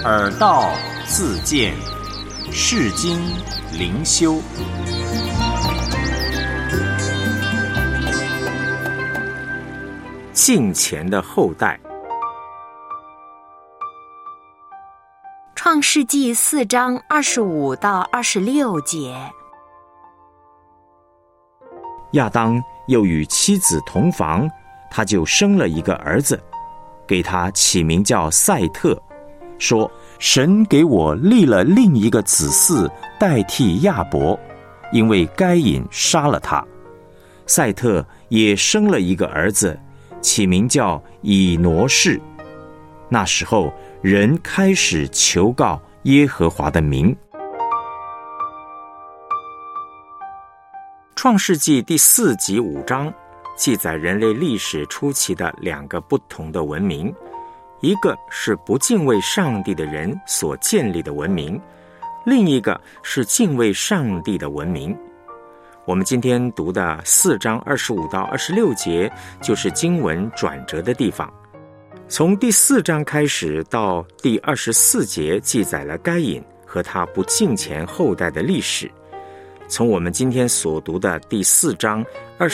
耳道自见，世经灵修。敬虔的后代。 创世纪4章25到26节。 亚当又与妻子同房，他就生了一个儿子，给他起名叫赛特，说：神给我立了另一个子嗣代替亚伯，因为该隐杀了他。赛特也生了一个儿子，起名叫以挪士。那时候人开始求告耶和华的名。创世纪第4集5章记载人类历史初期的2个不同的文明，一个是不敬畏上帝的人所建立的文明，另一个是敬畏上帝的文明。我们今天读的4章25到26节就是经文转折的地方。从第4章开始到第24节记载了该隐和他不敬虔后代的历史。从我们今天所读的第4章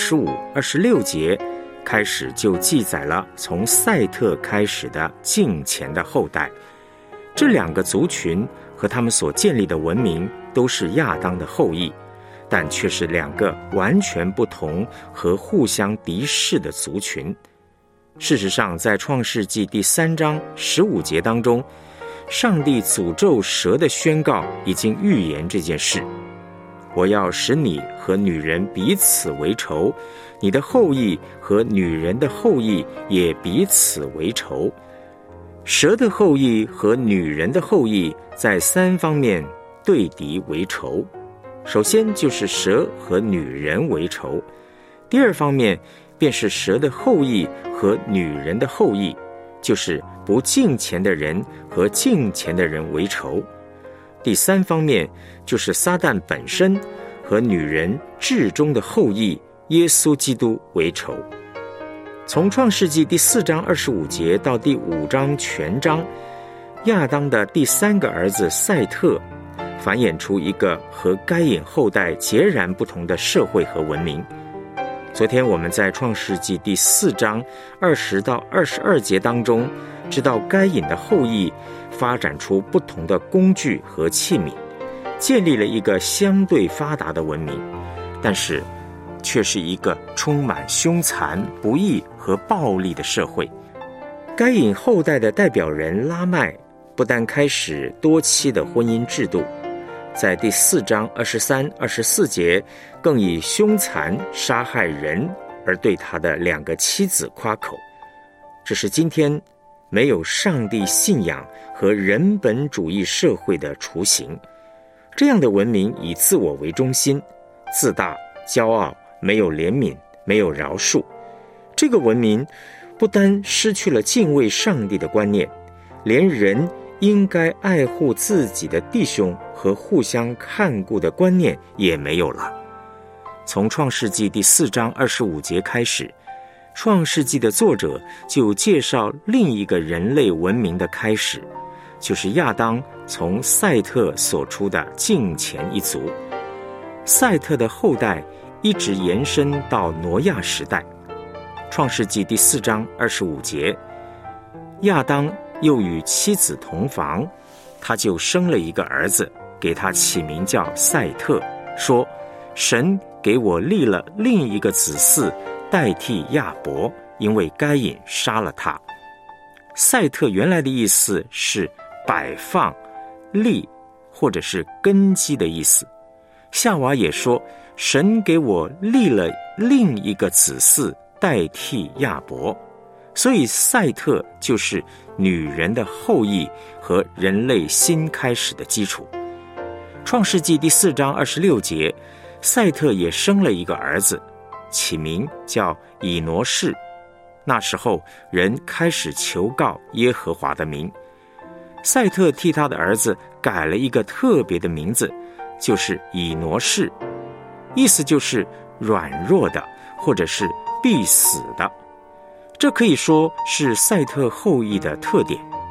25、26节开始，就记载了从赛特开始的敬虔的后代。这2个族群和他们所建立的文明都是亚当的后裔，但却是2个完全不同和互相敌视的族群。事实上，在创世纪第3章15节当中，上帝诅咒蛇的宣告已经预言这件事。我要使你和女人彼此为仇，你的后裔和女人的后裔也彼此为仇。蛇的后裔和女人的后裔在3方面对敌为仇。首先就是蛇和女人为仇，第2方面便是蛇的后裔和女人的后裔，就是不敬虔的人和敬虔的人为仇。第3方面就是撒旦本身和女人至终的后裔耶稣基督为仇。从创世纪第4章25节到第5章全章，亚当的第3个儿子赛特繁衍出一个和该隐后代截然不同的社会和文明。昨天我们在创世纪第4章20到22节当中知道该隐的后裔发展出不同的工具和器皿，建立了一个相对发达的文明，但是却是一个充满凶残、不义和暴力的社会。该隐后代的代表人拉麦不但开始多妻的婚姻制度，在第4章23、24节更以凶残杀害人而对他的2个妻子夸口。这是今天没有上帝信仰和人本主义社会的雏形。这样的文明以自我为中心，自大、骄傲，没有怜悯，没有饶恕。这个文明不单失去了敬畏上帝的观念，连人应该爱护自己的弟兄和互相看顾的观念也没有了。从创世纪第4章25节开始，创世纪的作者就介绍另一个人类文明的开始，就是亚当从赛特所出的敬虔一族。赛特的后代一直延伸到挪亚时代。创世纪第4章25节，亚当又与妻子同房，他就生了一个儿子，给他起名叫赛特，说：神给我立了另一个子嗣代替亚伯，因为该隐杀了他。赛特原来的意思是摆放、立或者是根基的意思。夏娃也说，神给我立了另一个子嗣代替亚伯，所以赛特就是女人的后裔和人类新开始的基础。创世纪第4章26节，赛特也生了一个儿子，起名叫以挪士。那时候人开始求告耶和华的名。赛特替他的儿子改了一个特别的名字，就是以挪士，意思就是软弱的，或者是必死的。这可以说是赛特后裔的特点。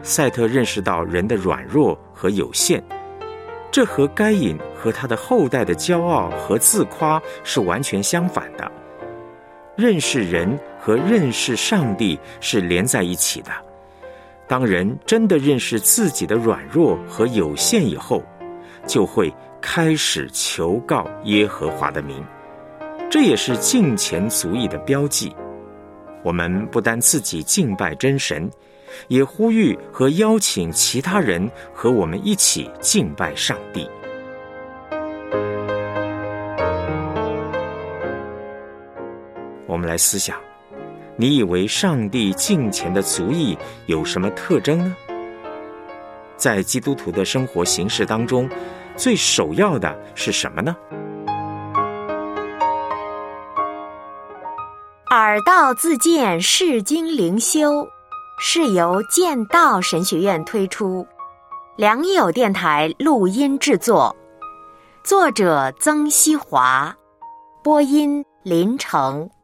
赛特认识到人的软弱和有限，这和该隐和他的后代的骄傲和自夸是完全相反的。认识人和认识上帝是连在一起的。当人真的认识自己的软弱和有限以后，就会开始求告耶和华的名，这也是敬虔足义的标记。我们不单自己敬拜真神，也呼吁和邀请其他人和我们一起敬拜上帝。我们来思想，你以为上帝敬虔的足义有什么特征呢？在基督徒的生活形式当中，最首要的是什么呢？ 耳道自荐释经灵修是由剑道神学院推出，良友电台录音制作，作者曾希华，播音林成。